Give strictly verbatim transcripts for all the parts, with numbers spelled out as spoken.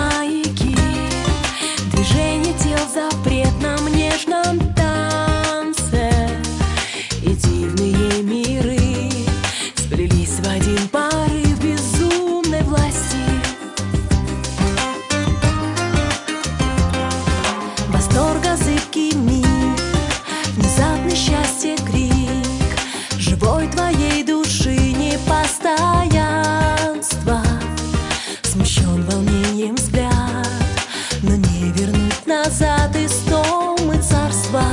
маяки, движение тел в запретном нежном танце, и дивные миры сплелись в один порыв безумной власти. Восторга зыбкий миг, внезапный счастье крик живой твоей души непостоянства. Смущен волнением взгляд, но не вернуть назад истомы царства.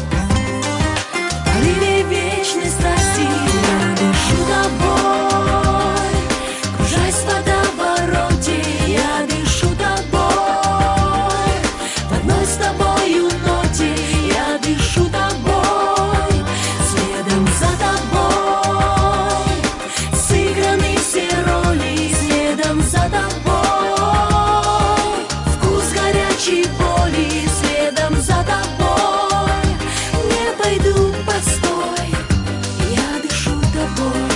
В порыве вечной страсти я дышу тобой, кружась в водовороте, я дышу тобой, в одной с тобою ноте, я дышу тобой, следом за тобой, сыграны все роли, следом за тобой, вкус горячей боли, следом за тобой, не пойду постой, я дышу тобой.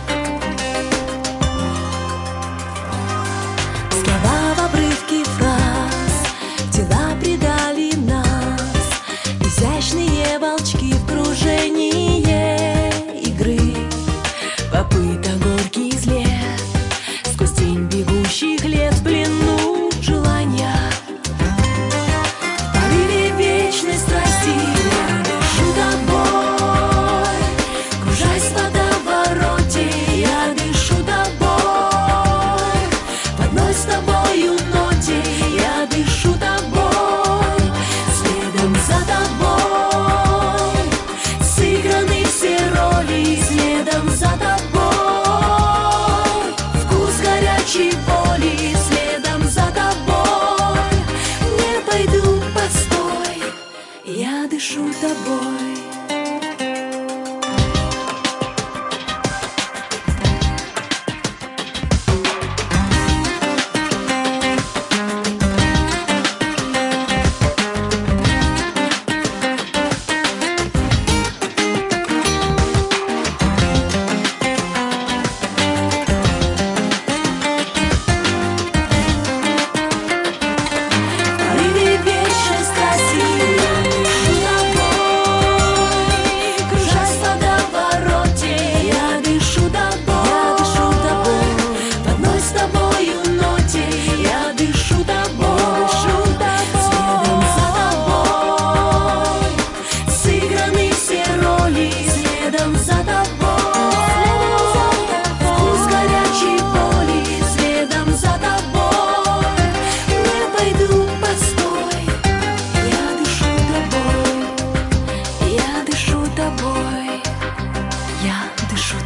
Слова в обрывке фраз, тела предали нас, изящные волчки в кружении игры, попыток горький взлет, сквозь тень бегущих лет в плену желания. В порыве вечной страсти я дышу тобой, кружась в водовороте, я дышу тобой, в одной с тобою ноте, я дышу тобой, следом за тобой, сыграны все роли, следом за тобой, вкус горячей боли, следом за тобой, не пойду постой, я дышу тобой. В порыве вечной страсти я дышу тобой, кружась в водовороте, я дышу тобой, в одной с тобою ноте, я дышу тобой, следом за тобой, сыграны все роли, следом за тобой, вкус горячей боли, следом за тобой, не пойду постой, я дышу тобой, я дышу тобой, я дышу